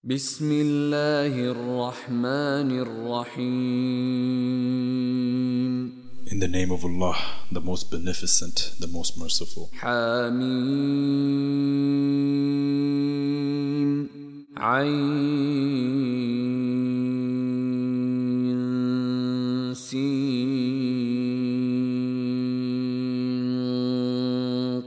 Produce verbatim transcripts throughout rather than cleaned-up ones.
بسم الله الرحمن الرحيم. In the name of Allah, the most beneficent, the most merciful. حميم عين سين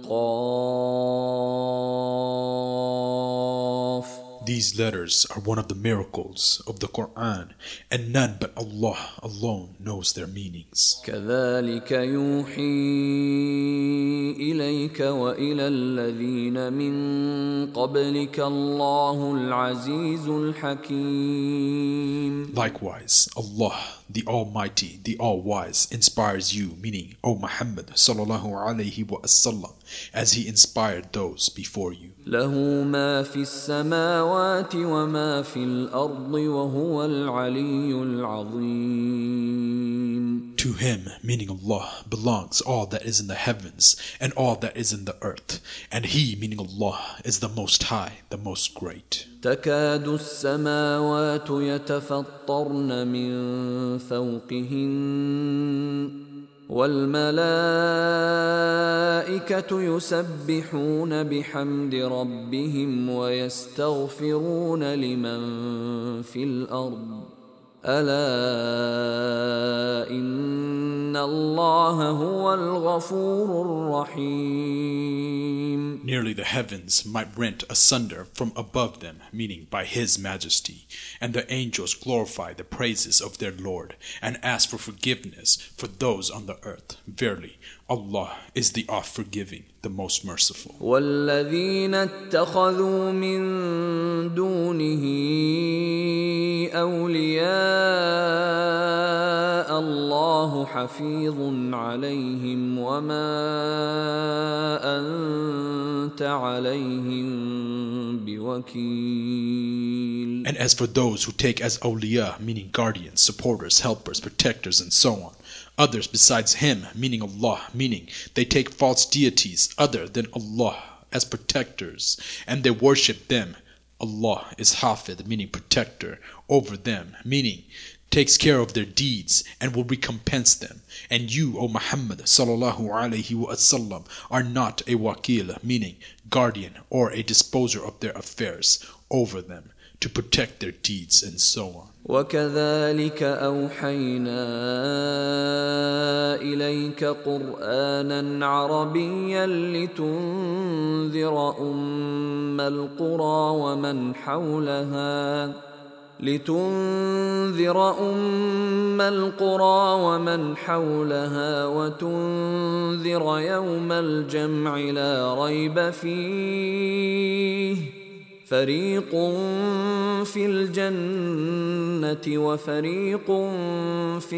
قاف. These letters are one of the miracles of the Quran, and none but Allah alone knows their meanings. كذلك يوحي إليك وإلى الذين من قبلك الله العزيز الحكيم. Likewise, Allah, the Almighty, the All-Wise, inspires you, meaning, O Muhammad sallallahu alayhi wa sallam, as He inspired those before you. له ما في السماوات وما في الأرض وهو العلي العظيم. To Him, meaning Allah, belongs all that is in the heavens and all that is in the earth, and He, meaning Allah, is the Most High, the Most Great. تكاد السماوات يتفطرن من فوقهن والملائكة يسبحون بحمد ربهم ويستغفرون لمن في الأرض ألا إن الله هو الغفور الرحيم. Nearly the heavens might rent asunder from above them, meaning by His majesty, and the angels glorify the praises of their Lord and ask for forgiveness for those on the earth. Verily, Allah is the oft-forgiving, the most merciful. والذين اتخذوا من دونه أولياء الله حفيظ عليهم وما أنت عليهم بوكيل. And as for those who take as awliya, meaning guardians, supporters, helpers, protectors, and so on, others besides Him, meaning Allah, meaning they take false deities other than Allah as protectors, and they worship them. Allah is Hafid, meaning protector, over them, meaning takes care of their deeds and will recompense them. And you, O Muhammad sallallahu alayhi wa sallam, are not a wakil, meaning guardian or a disposer of their affairs over them, to protect their deeds and so on. وكذلك أوحينا إليك قرآنا عربيا لتنذر أم القرى ومن حولها لتنذر أم القرى ومن حولها وتنذر يوم الجمع لا ريب فيه فريق في الجنة وفريق في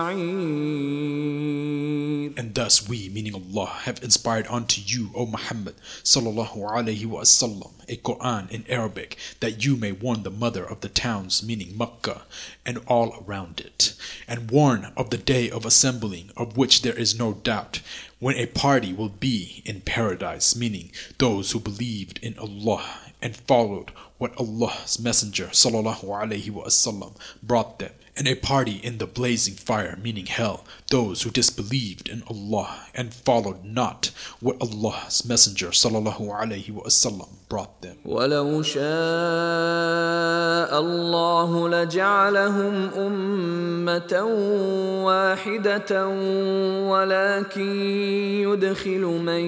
السعير. And thus we, meaning Allah, have inspired unto you, O Muhammad sallallahu alayhi wa sallam, a Quran in Arabic, that you may warn the mother of the towns, meaning Makkah, and all around it, and warn of the day of assembling, of which there is no doubt, when a party will be in paradise, meaning those who believed in Allah and followed what Allah's Messenger sallallahu alaihi wasallam brought them, and a party in the blazing fire, meaning hell, those who disbelieved in Allah and followed not what Allah's Messenger sallallahu alaihi wasallam brought them. ولو شاء الله لجعلهم أمة واحدة ولكن يدخل من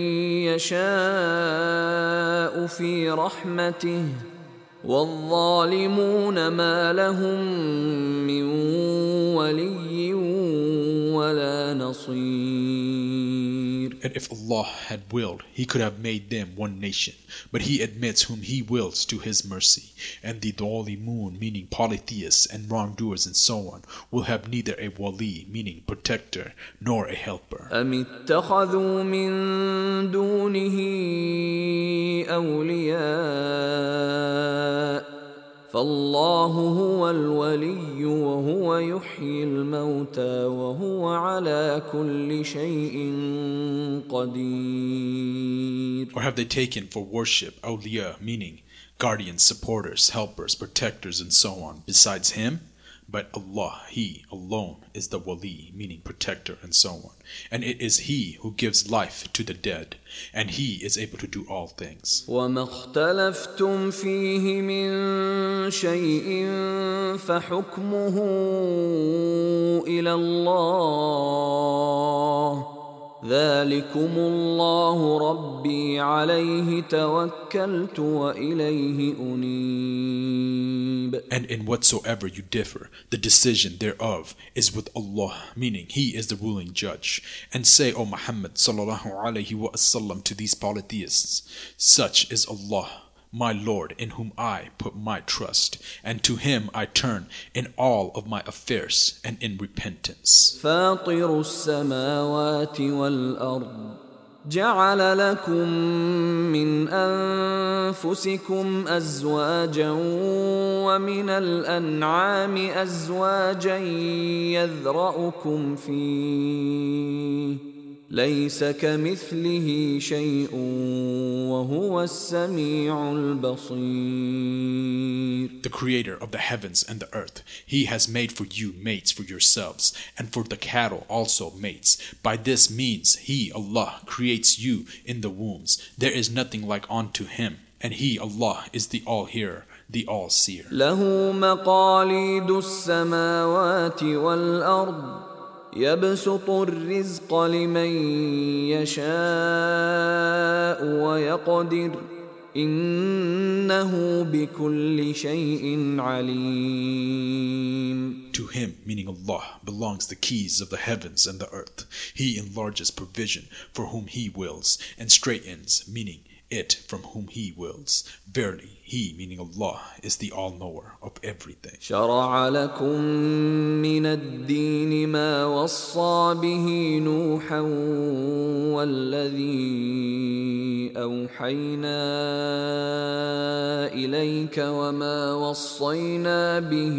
يشاء في رحمته والظالمون ما لهم من ولي ولا نصير. And if Allah had willed, He could have made them one nation, but He admits whom He wills to His mercy, and the dhalimun, meaning polytheists and wrongdoers and so on, will have neither a wali, meaning protector, nor a helper. أم اتخذوا من دونه أولياء فالله هو الولي وهو يحيي الموتى وهو على كل شيء قدير. Or have they taken for worship awliya, meaning guardians, supporters, helpers, protectors, and so on besides him. But Allah, He alone is the wali, meaning protector, and so on. And it is He who gives life to the dead, and He is able to do all things. وَمَا اخْتَلَفْتُمْ فِيهِ مِنْ شَيْءٍ فَحُكْمُهُ إِلَى اللَّهِ ذَلِكُمُ اللَّهُ رَبِّي عَلَيْهِ تَوَكَّلْتُ وَإِلَيْهِ أُنِيبُ. And in whatsoever you differ, the decision thereof is with Allah, meaning He is the ruling judge. And say, O Muhammad sallallahu alaihi wasallam, to these polytheists, such is Allah, my Lord, in whom I put my trust, and to Him I turn in all of my affairs and in repentance. فاطر السماوات والأرض جعل لكم من أنفسكم أزواجا ومن الأنعام أزواجا يذرأكم فيه ليس كمثله شيء وهو السميع البصير. The Creator of the heavens and the earth, He has made for you mates for yourselves, and for the cattle also mates. By this means He, Allah, creates you in the wombs. There is nothing like unto Him, and He, Allah, is the all-hearer, the all-seer. له مقاليد السماوات والأرض يبسط الرزق لمن يشاء ويقدر إنه بكل شيء عليم. To Him, meaning Allah, belongs the keys of the heavens and the earth. He enlarges provision for whom He wills, and straightens, meaning it from whom He wills. Verily, He, meaning Allah, is the all-knower of everything. شرع لكم من الدين ما وصى به نوحا والذي أوحينا إليك وما وصينا به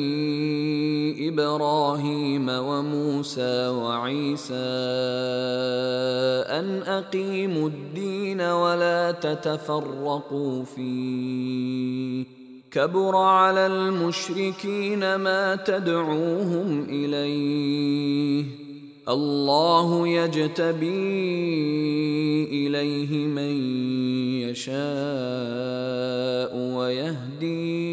إبراهيم وموسى وعيسى أن أقيموا الدين ولا تتفرقوا فيه كبر على المشركين ما تدعوهم إليه الله يجتبي إليه من يشاء ويهدي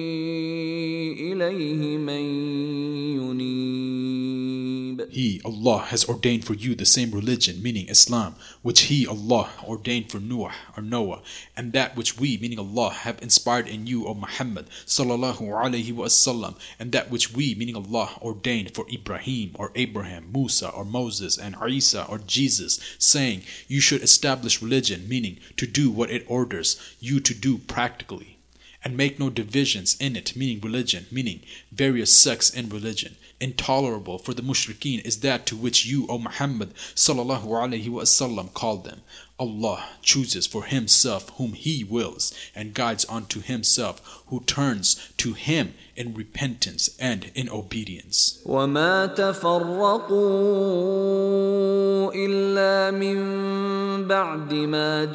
إليه من ينيب. He, Allah, has ordained for you the same religion, meaning Islam, which He, Allah, ordained for Noah or Noah, and that which we, meaning Allah, have inspired in you, O Muhammad sallallahu alaihi wasallam, and that which we, meaning Allah, ordained for Ibrahim or Abraham, Musa or Moses, and Isa or Jesus, saying, you should establish religion, meaning to do what it orders you to do practically, and make no divisions in it, meaning religion, meaning various sects in religion. Intolerable for the mushrikeen is that to which you, O Muhammad sallallahu alaihi wasallam, called them. Allah chooses for Himself whom He wills, and guides unto Himself who turns to Him in repentance and in obedience. وما تفرقوا إلا من بعد ما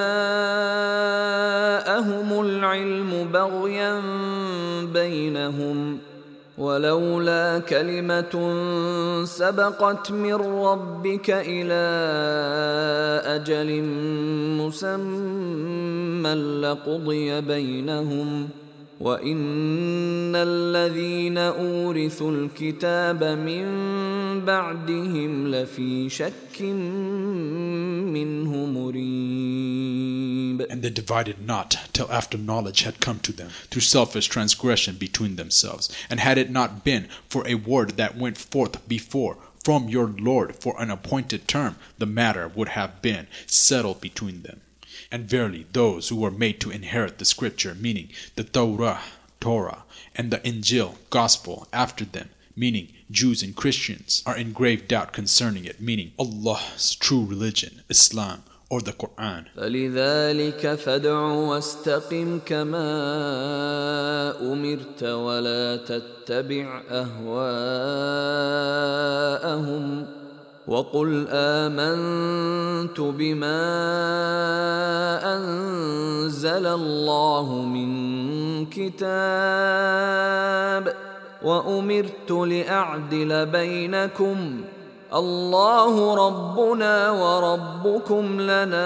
جاءهم العلم بغيا بينهم ولولا كلمة سبقت من ربك إلى أجل مسمى لقضي بينهم وإن الذين أورثوا الكتاب من بعدهم لفي شك منه مريب. And they divided not till after knowledge had come to them through selfish transgression between themselves. And had it not been for a word that went forth before from your Lord for an appointed term, the matter would have been settled between them. And verily, those who were made to inherit the scripture, meaning the Torah, Torah, and the Injil, gospel, after them, meaning Jews and Christians, are in grave doubt concerning it, meaning Allah's true religion, Islam, or the Quran. فلذلك فادع واستقم كما أمرت ولا تتبع أهواءهم وقل آمنت بما أنزل الله من كتاب وأمرت لأعدل بينكم الله ربنا وربكم لنا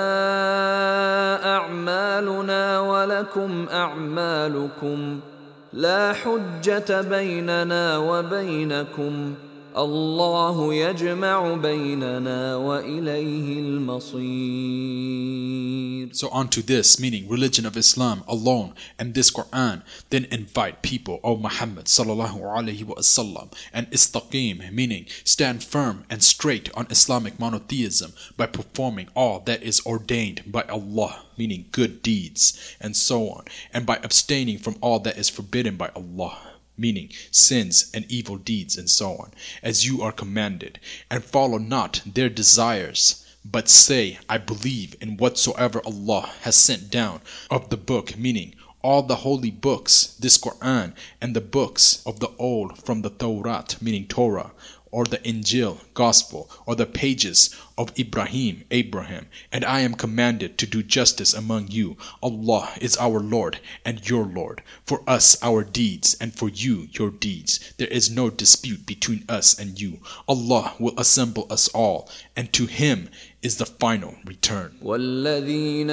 أعمالنا ولكم أعمالكم لا حجة بيننا وبينكم الله يجمع بيننا وإليه المصير. So unto this, meaning religion of Islam alone and this Quran, then invite people, O Muhammad sallallahu alaihi wasallam, and istaqim, meaning stand firm and straight on Islamic monotheism by performing all that is ordained by Allah, meaning good deeds and so on, and by abstaining from all that is forbidden by Allah, meaning sins and evil deeds and so on, as you are commanded, and follow not their desires, but say, I believe in whatsoever Allah has sent down of the book, meaning all the holy books, this Quran, and the books of the old from the Tawrat, meaning Torah, or the Injil, gospel, or the pages of Ibrahim, Abraham, and I am commanded to do justice among you. Allah is our Lord and your Lord. For us our deeds, and for you your deeds. There is no dispute between us and you. Allah will assemble us all, and to Him is the final return. والذين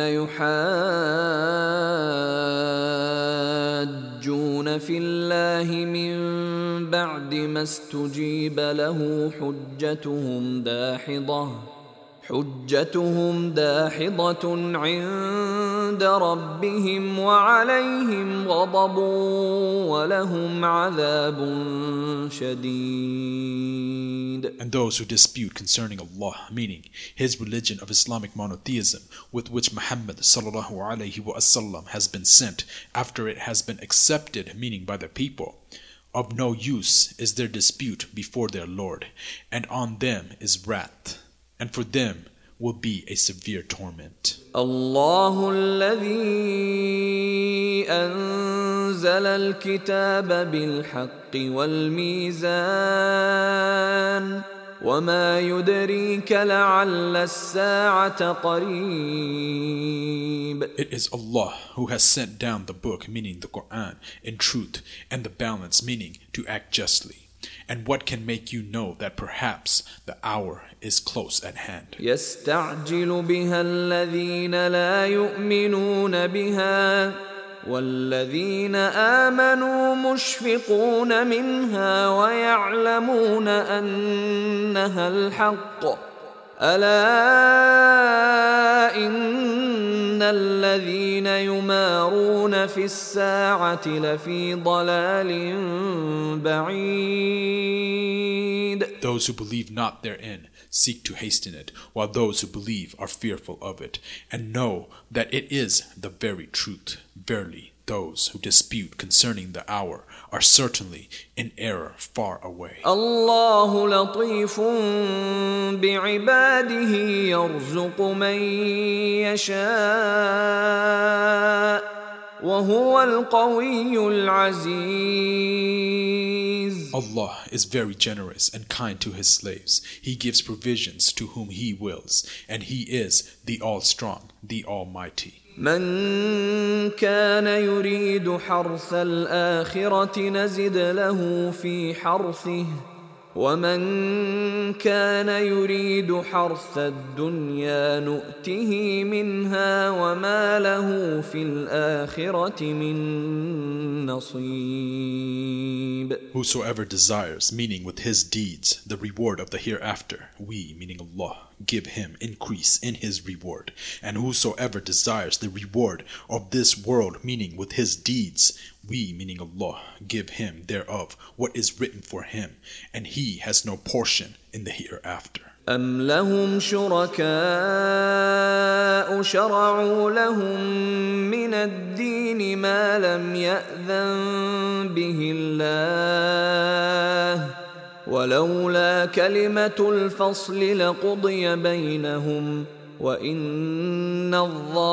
يحاجون في الله من بعد ما استجيب له حجتهم داحضة حجتهم داحضة عند ربهم وعليهم غضب ولهم عذاب شديد. And those who dispute concerning Allah, meaning His religion of Islamic monotheism with which Muhammad sallallahu alaihi wasallam has been sent after it has been accepted, meaning by the people, of no use is their dispute before their Lord, and on them is wrath, and for them will be a severe torment. الله الذي أنزل الكتاب بالحق والميزان وما يدريك لعل الساعة قريب. It is Allah who has sent down the book, meaning the Quran, in truth, and the balance, meaning to act justly. And what can make you know that perhaps the hour is close at hand? يستعجل بها الذين لا يؤمنون بها والذين آمنوا مشفقون منها ويعلمون أنها الحق ألا إن الذين يمارون في الساعة لفي ضلال بعيد. Those who believe not therein seek to hasten it, while those who believe are fearful of it, and know that it is the very truth. Verily, those who dispute concerning the hour are certainly in error far away. الله لطيف بعباده يرزق من يشاء وهو القوي العزيز. Allah is very generous and kind to His slaves. He gives provisions to whom He wills, and He is the all-strong, the almighty. من كان يريد حرث الآخرة نزد له في حرثه ومن كان يريد حرث الدنيا نؤته منها وما له في الآخرة من نصيب. Whosoever desires, meaning with his deeds, the reward of the hereafter, we, meaning Allah, give him increase in his reward. And whosoever desires the reward of this world, meaning with his deeds, we, meaning Allah, give him thereof what is written for him, and he has no portion in the hereafter. أم لهم شركاء شرعوا لهم من الدين ما لم يأذن به الله ولولا كلمة الفصل لقضي بينهم وإن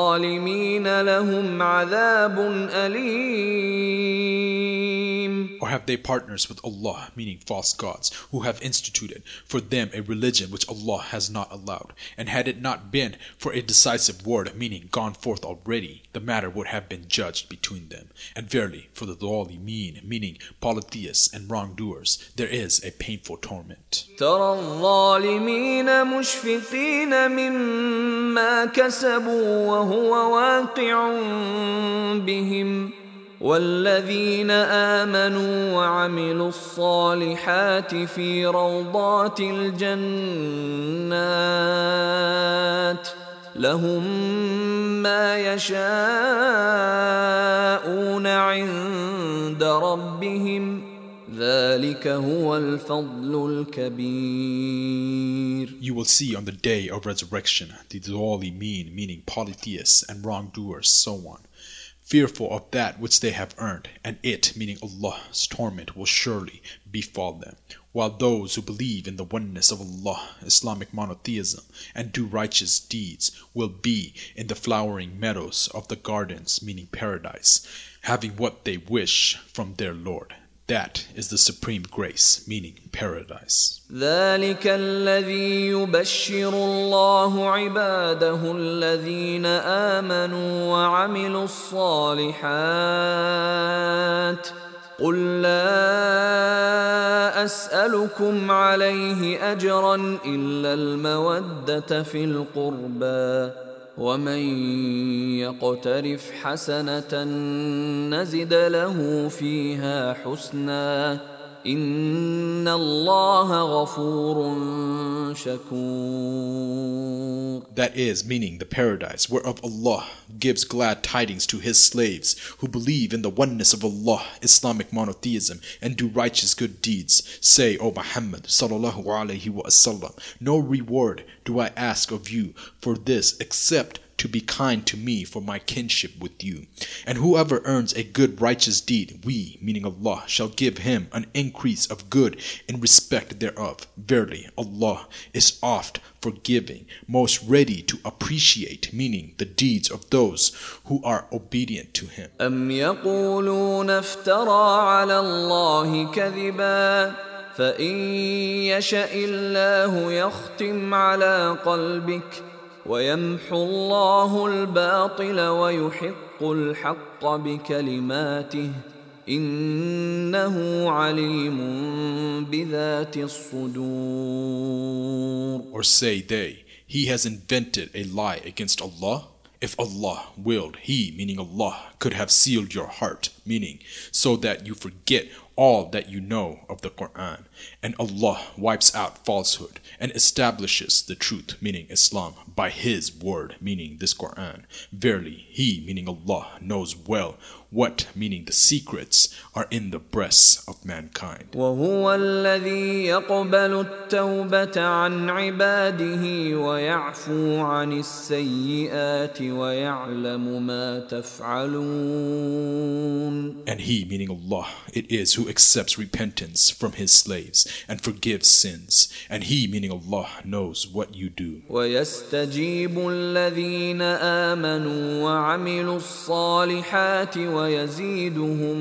الظالمين لهم عذاب أليم. Or have they partners with Allah, meaning false gods, who have instituted for them a religion which Allah has not allowed? And had it not been for a decisive word, meaning gone forth already, the matter would have been judged between them. And verily, for the dhalimin, meaning polytheists and wrongdoers, there is a painful torment. ترى الظالمين مشفقين مما كسبوا وهو واقع بهم والذين آمنوا وعملوا الصالحات في روضات الجنات لهم ما يشاءون عند ربهم ذلك هو الفضل الكبير. You will see on the day of resurrection the dhalimin, meaning polytheists and wrongdoers, so on, fearful of that which they have earned, and it, meaning Allah's torment, will surely befall them. While those who believe in the oneness of Allah, Islamic monotheism, and do righteous deeds will be in the flowering meadows of the gardens, meaning paradise, having what they wish from their Lord. That is the supreme grace, meaning paradise. ذلك الذي يبشر الله عباده الذين آمنوا وعملوا الصالحات قل لا أسألكم عليه أجرا إلا المودة في القربى ومن يقترف حسنة نزد له فيها حسنا إن الله غفور شكور. That is, meaning the paradise whereof Allah gives glad tidings to his slaves who believe in the oneness of Allah, Islamic monotheism, and do righteous good deeds. Say, O Muhammad sallallahu alaihi wasallam, no reward do I ask of you for this except to be kind to me for my kinship with you. And whoever earns a good righteous deed, we, meaning Allah, shall give him an increase of good in respect thereof. Verily, Allah is oft forgiving, most ready to appreciate, meaning the deeds of those who are obedient to him. أم يقولون افترى على الله كذبا فإن يشأ الله يختم على قلبك ويمحو الله الباطل ويحق الحق بكلماته إنه عليم بذات الصدور. Or say they, he has invented a lie against Allah? If Allah willed, he, meaning Allah, could have sealed your heart, meaning so that you forget all that you know of the Quran, and Allah wipes out falsehood and establishes the truth, meaning Islam, by his word, meaning this Quran. Verily, he, meaning Allah, knows well what, meaning the secrets, are in the breasts of mankind. وهو الذي يقبل التوبة عن عباده ويعفو عن السيئات ويعلم ما تفعلون. And he, meaning Allah, it is who accepts repentance from his slaves and forgives sins. And he, meaning Allah, knows what you do. ويستجيب الذين آمنوا وعملوا الصالحات ويزيدهم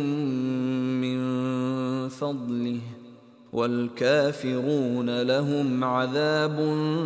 من فضله والكافرون لهم عذاب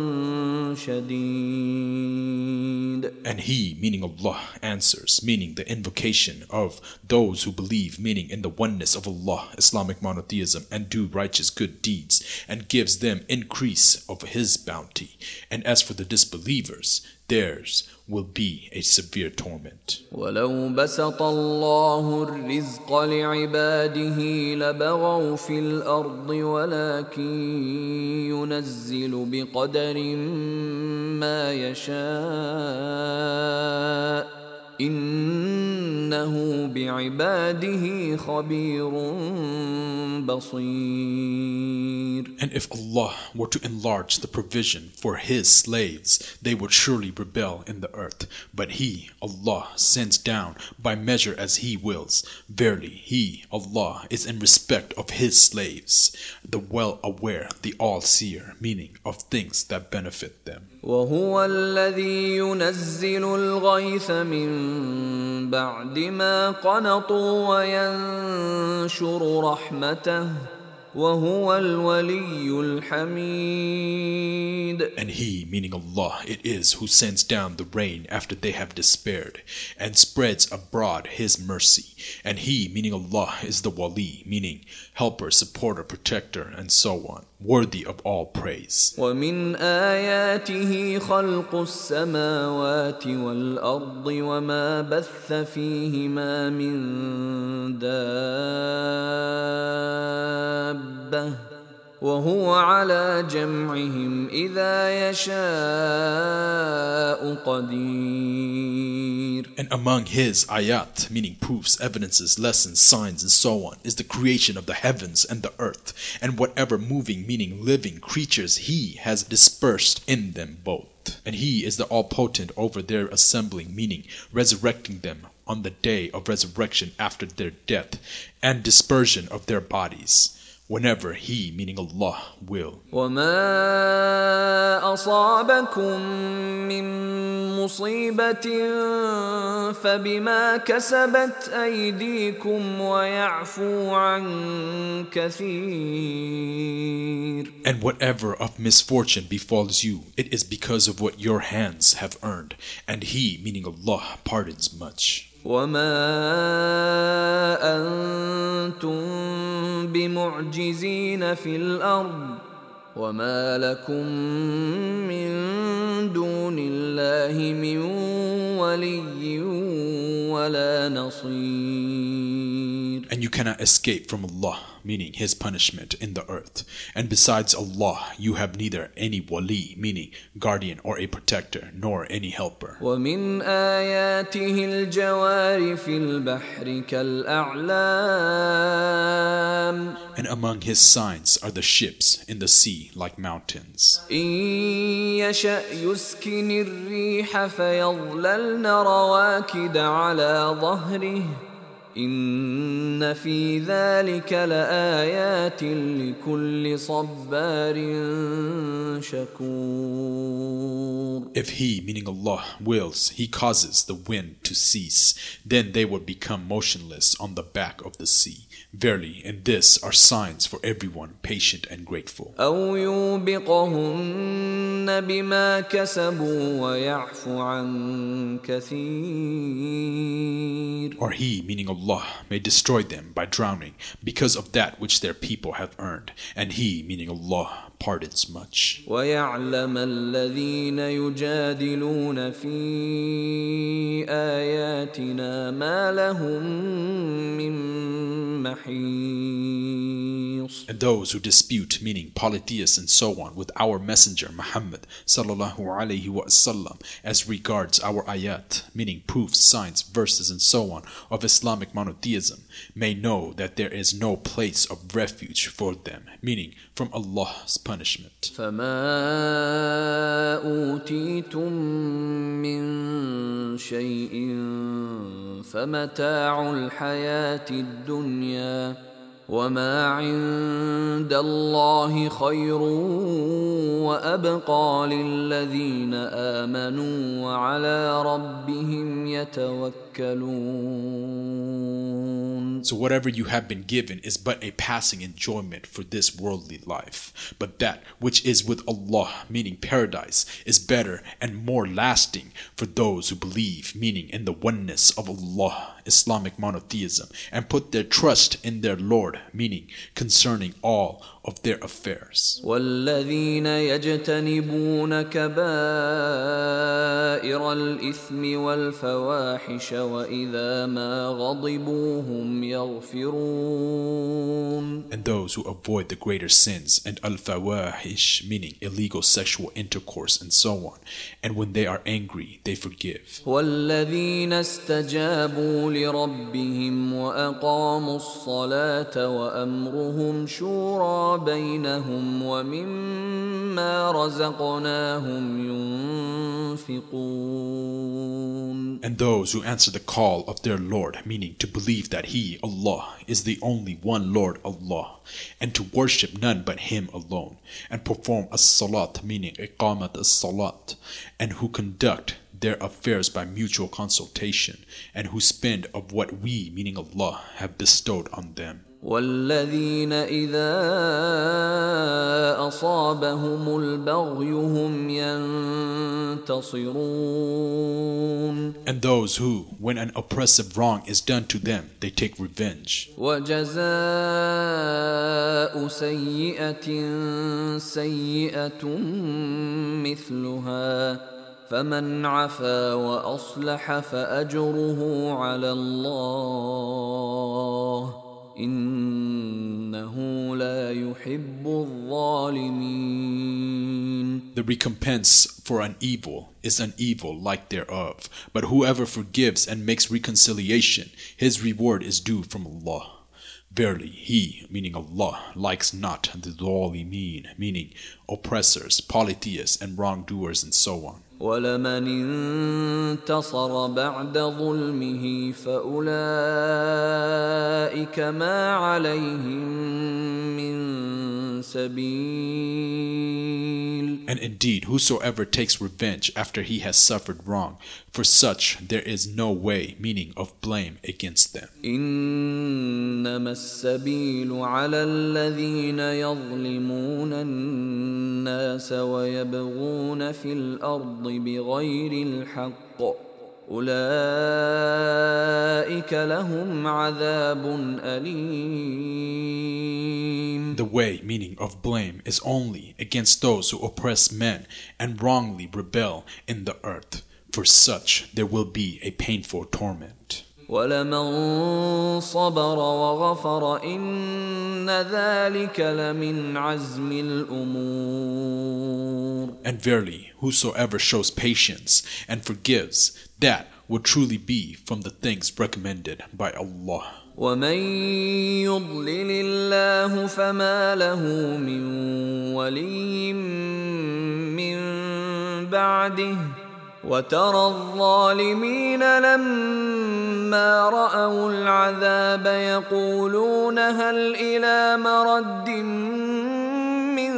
شديد. And he, meaning Allah, answers, meaning the invocation of those who believe, meaning in the oneness of Allah, Islamic monotheism, and do righteous good deeds, and gives them increase of his bounty. And as for the disbelievers, theirs will be a severe torment. ولو بسط الله الرزق لعباده لبغوا في الأرض ولكن ينزل بقدر ما يشاء إنه بعباده خبير بصير. And if Allah were to enlarge the provision for his slaves, they would surely rebel in the earth. But he, Allah, sends down by measure as he wills. Verily, he, Allah, is in respect of his slaves, the well-aware, the all-seer, meaning of things that benefit them. وهو الذي ينزل الغيث من من بعد ما قنطوا وينشر رحمته وهو الولي الحميد. And he, meaning Allah, it is who sends down the rain after they have despaired, and spreads abroad his mercy. And he, meaning Allah, is the wali, meaning helper, supporter, protector, and so on, worthy of all praise. ومن آياته خلق السماوات والأرض وما بث فيهما من دابة وهو على جمعهم إذا يشاء قدير. And among his ayat, meaning proofs, evidences, lessons, signs, and so on, is the creation of the heavens and the earth, and whatever moving, meaning living creatures he has dispersed in them both. And he is the all-potent over their assembling, meaning resurrecting them on the day of resurrection after their death, and dispersion of their bodies, whenever he, meaning Allah, will. وَمَا أَصَابَكُم مِّن مُّصِيبَةٍ فَبِمَا كَسَبَتْ أَيْدِيكُمْ وَيَعْفُو عَن كَثِيرٍ. And whatever of misfortune befalls you, it is because of what your hands have earned, and he, meaning Allah, pardons much. وَمَا أَنتُم بِمُعْجِزِينَ فِي الْأَرْضِ وَمَا لَكُم مِّن دُونِ اللَّهِ مِن وَلِيٍّ وَلَا نَصِيرٍ. And you cannot escape from Allah, meaning his punishment in the earth. And besides Allah, you have neither any wali, meaning guardian or a protector, nor any helper. وَمِنْ آيَاتِهِ الْجَوَارِ فِي الْبَحْرِ كَالْأَعْلَامِ. And among his signs are the ships in the sea like mountains. إِن يَشَأْ يُسْكِنِ الرِّيحَ فَيَظْلَلْنَ رَوَاكِدَ عَلَى ظَهْرِهِ إِنَّ فِي ذَلِكَ لَآيَاتٍ لِكُلِّ صَبَّارٍ شَكُورٍ. If he, meaning Allah, wills, he causes the wind to cease, then they will become motionless on the back of the sea. Verily, in this are signs for everyone patient and grateful. أَوْ يُوبِقَهُنَّ بِمَا كَسَبُوا وَيَعْفُ عَن كَثِيرٍ. Or he, meaning Allah, may destroy them by drowning because of that which their people have earned, and he, meaning Allah, pardons much. وَيَعْلَمَ الَّذِينَ يُجَادِلُونَ فِي آيَاتِنَا مَا لَهُم مِّن محيص. And those who dispute, meaning polytheists and so on, with our messenger Muhammad sallallahu alaihi wasallam as regards our ayat, meaning proofs, signs, verses, and so on of Islamic monotheism, may know that there is no place of refuge for them, meaning from Allah's punishment. فَمَا أُوتِيتُم مِّن شَيْءٍ فَمَتَاعُ الْحَيَاةِ الدُّنْيَا وَمَا عِندَ اللَّهِ خَيْرٌ وَأَبْقَىٰ لِلَّذِينَ آمَنُوا وَعَلَىٰ رَبِّهِمْ يَتَوَكَّلُونَ. So whatever you have been given is but a passing enjoyment for this worldly life. But that which is with Allah, meaning paradise, is better and more lasting for those who believe, meaning in the oneness of Allah, Islamic monotheism, and put their trust in their Lord, meaning concerning all of their affairs. وَالَّذِينَ يَجْتَنِبُونَ كَبَائِرَ الْإِثْمِ وَالْفَوَاحِشَ وَإِذَا مَا غَضِبُوا هُمْ يَغْفِرُونَ. And those who avoid the greater sins and al-fawahish, meaning illegal sexual intercourse and so on, and when they are angry, they forgive. وَالَّذِينَ اسْتَجَابُوا لِرَبِّهِمْ وَأَقَامُوا الصَّلَاةَ وَأَمْرُهُمْ شُورَى بَيْنَهُمْ وَمِمَّا رَزَقْنَاهُمْ يُنْفِقُونَ. And those who answer the call of their Lord, meaning to believe that He, Allah, is the only one Lord Allah, and to worship none but Him alone, and perform as-salat, meaning iqamat as-salat, and who conduct their affairs by mutual consultation, and who spend of what we, meaning Allah, have bestowed on them. والذين إذا أصابهم البغي هم ينتصرون. And those who, when an oppressive wrong is done to them, they take revenge. وجزاء سيئة سيئة مثلها فمن عفا وأصلح فأجره على الله إنه لا يحب الظالمين. The recompense for an evil is an evil like thereof, but whoever forgives and makes reconciliation, his reward is due from Allah. Verily, He, meaning Allah, likes not the zalimeen, meaning oppressors, polytheists, and wrongdoers, and so on. وَلَمَنِ انتصر بعد ظلمه فأولئك ما عليهم من سبيل. And indeed, whosoever takes revenge after he has suffered wrong, for such there is no way, meaning of blame, against them. إنما السبيل على الذين يظلمون الناس ويبغون في الأرض بغير الحق أولئك لهم عذاب أليم. The way, meaning of blame, is only against those who oppress men and wrongly rebel in the earth. For such there will be a painful torment. وَلَمَنْ صَبَرَ وَغَفَرَ إِنَّ ذَلِكَ لَمِنْ عَزْمِ الْأُمُورِ. And verily, whosoever shows patience and forgives, that will truly be from the things recommended by Allah. وَمَنْ يُضْلِلِ اللَّهُ فَمَا لَهُ مِنْ وَلِيٍّ مِّنْ بَعْدِهِ وَتَرَى الظَّالِمِينَ لَمَّا رَأَوُا الْعَذَابَ يَقُولُونَ هَلْ إِلَى مَرَدٍّ مِّن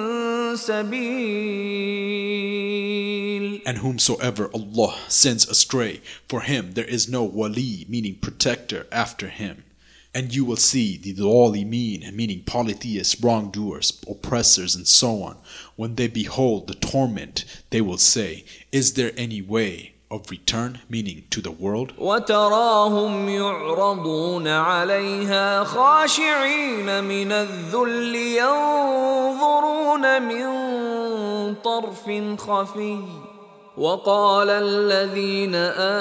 سَبِيلٍ. And whomsoever Allah sends astray, for him there is no wali, meaning protector, after him. And you will see the zalimeen, meaning polytheists, wrongdoers, oppressors, and so on. When they behold the torment, they will say, is there any way of return, meaning to the world? وَتَرَاهُمْ يُعْرَضُونَ عَلَيْهَا خَاشِعِينَ مِنَ الذُّلِّ يَنظُرُونَ مِنْ طَرْفٍ خَفِيٍّ وَقَالَ الَّذِينَ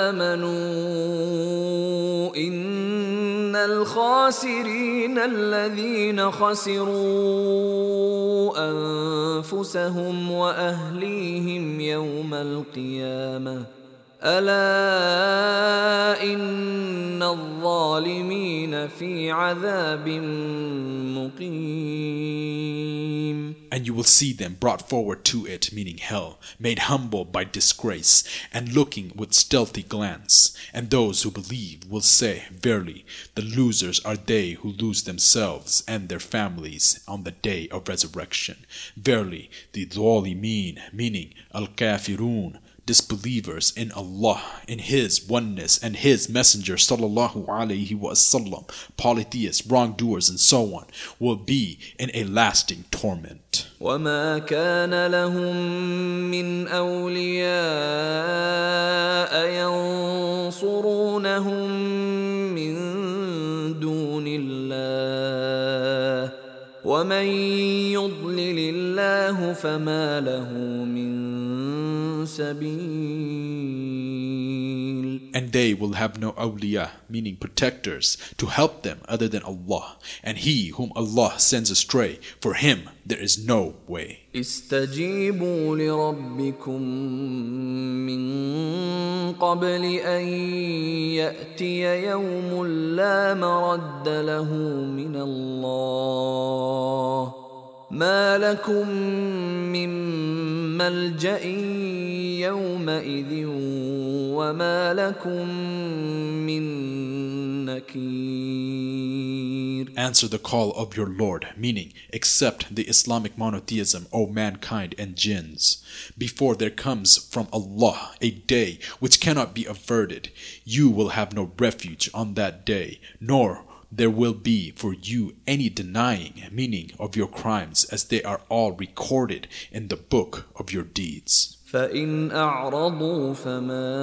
آمَنُوا إِنَّ الْخَاسِرِينَ الَّذِينَ خَسِرُوا أَنفُسَهُمْ وَأَهْلِيهِمْ يَوْمَ الْقِيَامَةِ أَلَا إِنَّ الظَّالِمِينَ فِي عَذَابٍ مُقِيمٍ. And you will see them brought forward to it, meaning hell, made humble by disgrace, and looking with stealthy glance. And those who believe will say, verily, the losers are they who lose themselves and their families on the day of resurrection. Verily, the zalimeen, meaning al-kafirun, disbelievers in Allah, in His oneness and His Messenger sallallahu alaihi wasallam, polytheists, wrongdoers, and so on, will be in a lasting torment. وَمَا كَانَ لَهُم مِّنْ أَوْلِيَاءَ يَنصُرُونَهُم مِّن دُونِ اللَّهِ وَمَن يُضْلِلِ اللَّهُ فَمَا لَهُ مِن سبيل. And they will have no awliya, meaning protectors, to help them other than Allah. And he whom Allah sends astray, for him there is no way. استجيبوا لربكم من قبل أن يأتي يوم لا مرد له من الله ما لكم من ملجأ يومئذ وما لكم من نكير. Answer the call of your Lord, meaning accept the Islamic monotheism, O mankind and jinns, before there comes from Allah a day which cannot be averted. You will have no refuge on that day, nor there will be for you any denying, meaning of your crimes, as they are all recorded in the book of your deeds. فإن أعرضوا فما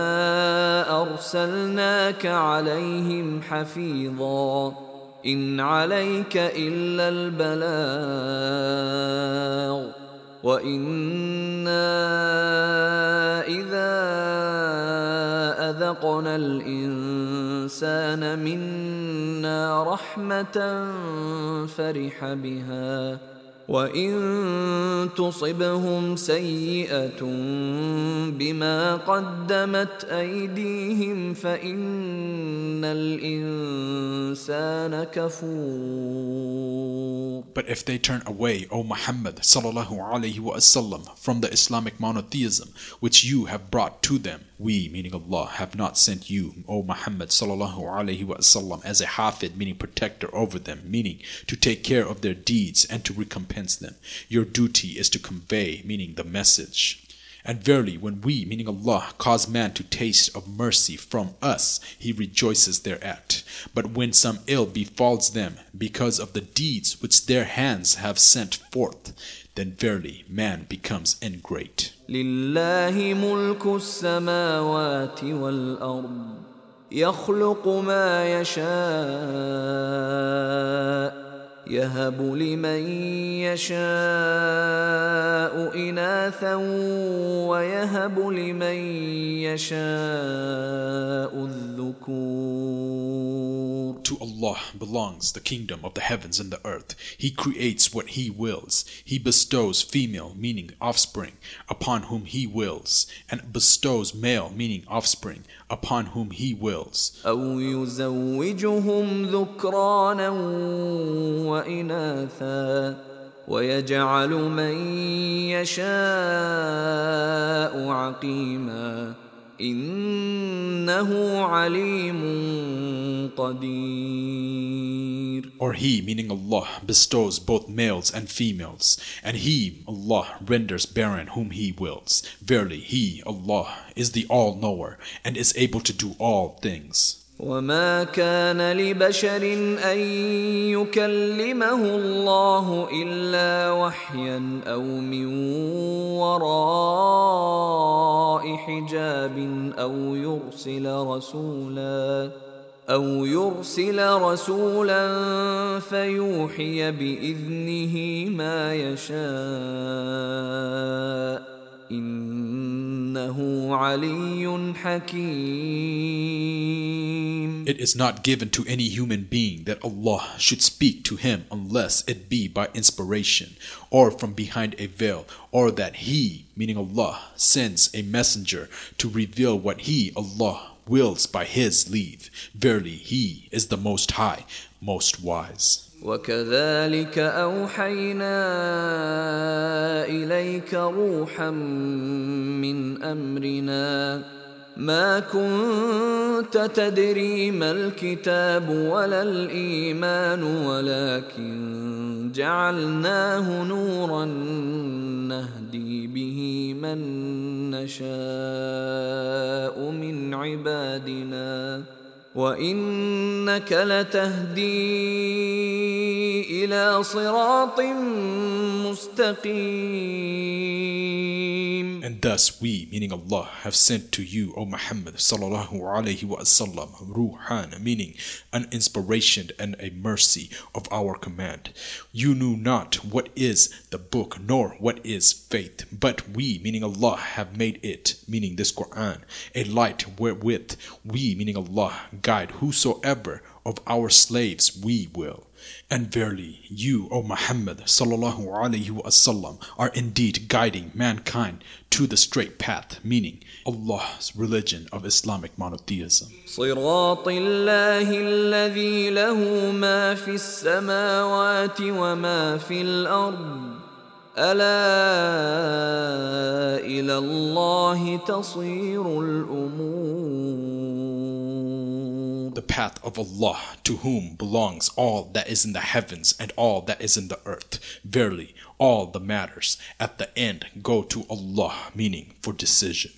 أرسلناك عليهم حفيظا إن عليك إلا البلاغ وإنا إذا أذقنا الإنسان منا رحمة فرح بها وإن تصبهم سيئة بما قدمت أيديهم فإن الإنسان كفور. But if they turn away, O Muhammad sallallahu alaihi wasallam, from the Islamic monotheism which you have brought to them, we, meaning Allah, have not sent you, O Muhammad sallallahu alaihi wasallam, as a hafid, meaning protector over them, meaning to take care of their deeds and to recompense them. Your duty is to convey, meaning the message. And verily, when we, meaning Allah, cause man to taste of mercy from us, he rejoices thereat. But when some ill befalls them because of the deeds which their hands have sent forth, then verily man becomes ingrate. لله ملك السماوات والأرض يخلق ما يشاء يهب لمن يشاء إناثا ويهب لمن يشاء الذكور. To Allah belongs the kingdom of the heavens and the earth. He creates what He wills. He bestows female, meaning offspring, upon whom He wills, and bestows male, meaning offspring, upon whom He wills. أو يزوجهم ذكرانا وإناثا ويجعل من يشاء عقيما إنه عليم قدير. Or He, meaning Allah, bestows both males and females, and He, Allah, renders barren whom He wills. Verily, He, Allah, is the all-knower and is able to do all things. وما كان لبشر أن يكلمه الله إلا وحيا أو من وراء حجاب أو يرسل رسولا أو يرسل رسولا فيوحي بإذنه ما يشاء إنه علي حكيم. It is not given to any human being that Allah should speak to him unless it be by inspiration or from behind a veil, or that He, meaning Allah, sends a messenger to reveal what He, Allah, wills by His leave. Verily, He is the Most High, most wise. وكذلك أوحينا إليك روحا من أمرنا ما كنت تدري ما الكتاب ولا الإيمان ولكن جعلناه نورا نهدي به من نشاء من عبادنا وإنك لتهدي إلى صراط مستقيم. And thus we, meaning Allah, have sent to you, O Muhammad sallallahu alaihi wasallam, ruhan, meaning an inspiration and a mercy of our command. You knew not what is the book nor what is faith, but we, meaning Allah, have made it, meaning this Quran, a light wherewith we, meaning Allah, guide whosoever of our slaves we will. And verily, you, O Muhammad sallallahu alaihi wasallam, are indeed guiding mankind to the straight path, meaning Allah's religion of Islamic monotheism. صراط الله الذي له ما في السماوات وما في الأرض ألا إلى الله تصير الأمور. The path of Allah, to whom belongs all that is in the heavens and all that is in the earth. Verily, all the matters at the end go to Allah, meaning for decision.